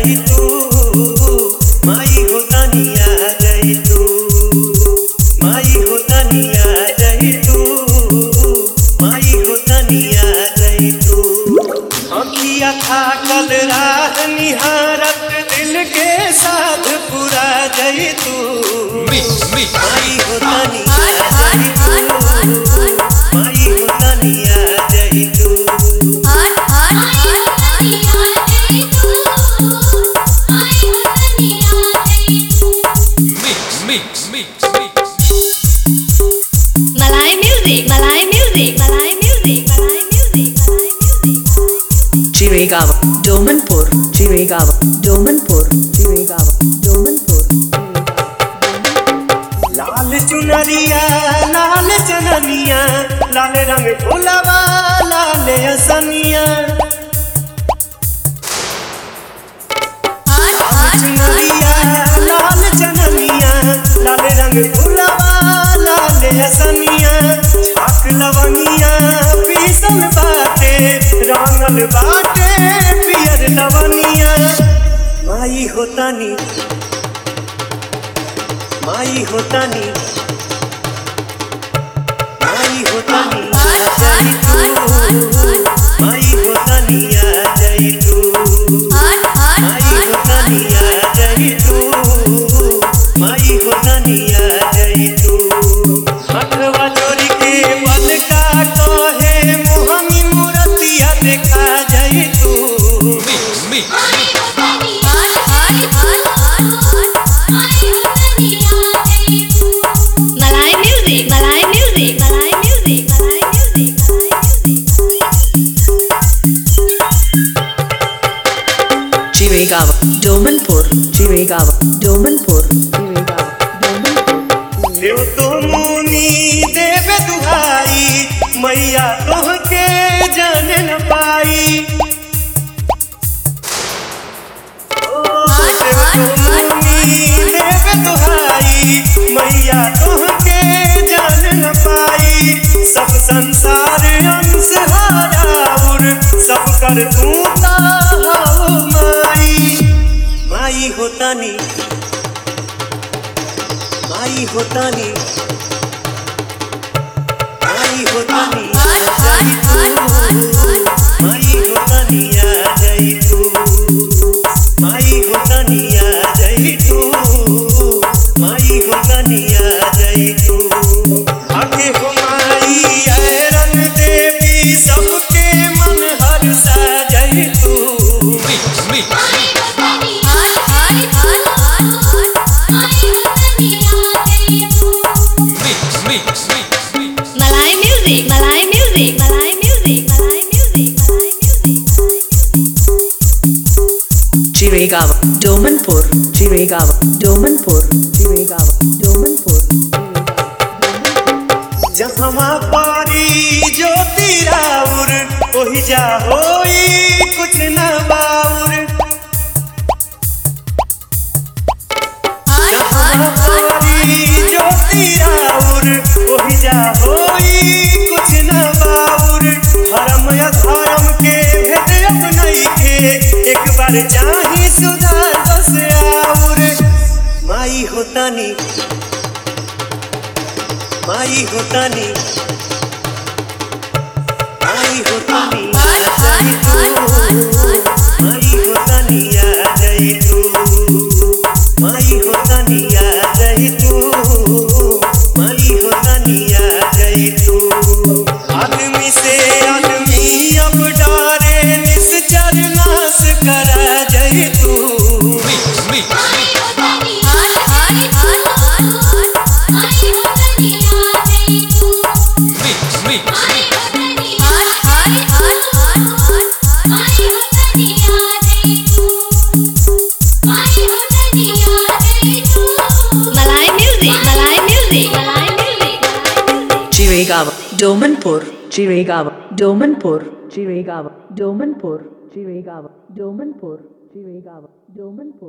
जाई तू माई हो तनिया जाई तू माई हो तनिया जाई तू माई हो तनिया जाई तू अखिया थाकल राह निहारत दिल के साथ पूरा जाई तू माई हो तनिया जाई तू माई हो तनिया जाई तू Malay music, Malay music, Malay music, Malay music, Malay music. Jiregaon, Domanpur, Jiregaon, Domanpur, Jiregaon, Domanpur. लाल चुनरिया लाल चननिया लाल रंग फुलवा लाल असनिया लाल चुनरिया लाल चननिया लाल रंग फुलवा लाल असनिया छाक लवनिया पीसल बाटे रंगल बाटे पियर लवनिया माई होतानी माई होतानी माई होतानी आ जाई तू माई होतानी आ जाई तू माई होतानी आ जाई तू माई होतानी आ जाई तू हथवा जोड़ी के बल का कहे मोहनी मूर्तिया देखा जाई तू Malay music, Malay music, Malay music, Malay music, Malay music. Jiregaon, Domanpur, Jiregaon, Domanpur, Jiregaon, Domanpur. देव तो मुनि देव दुहाई मैया तोहके जान न पाई देव तो मुनि देव दुहाई मैया तोहके जान न पाई सब संसार अंश हाराउर सब कर तू ता हो माई माई होतानी माई होतानी माई होतानी आ जाई तू माई होतानी आ जाई तू माई होतानी आ जाई तू माई होतानी आ जाई तू आगे हो माई ऐरन देवी सबके मन हर्षा जाई तू Malay music, Malay music, Malay music, Malay music, Malay music. Jiregaon, Domanpur, Jiregaon, Domanpur, Jiregaon, Domanpur. जहाँ पारी ज्योति राउर ओहि जा होई कुछ न बाउर जहाँ पारी ज्योति राउर ओहि जा होई कुछ न बाउर हरम अधर्म के भेद अपनई के एक बार चाही सुधार बस आउर माई होतानी माई होतानी माई होतानी आ जाई तू माई होतानी आ जाई तू माई होतानी आ जाई तू माई होतानी आ जाई तू आदमी से आदमी अब डरे निश्चर नाश करा जाई तू Malay music, Malay music, Malay music. Jiregaon, Domanpur, Jiregaon, Domanpur, Jiregaon, Domanpur, Jiregaon, Domanpur, Jiregaon, Domanpur.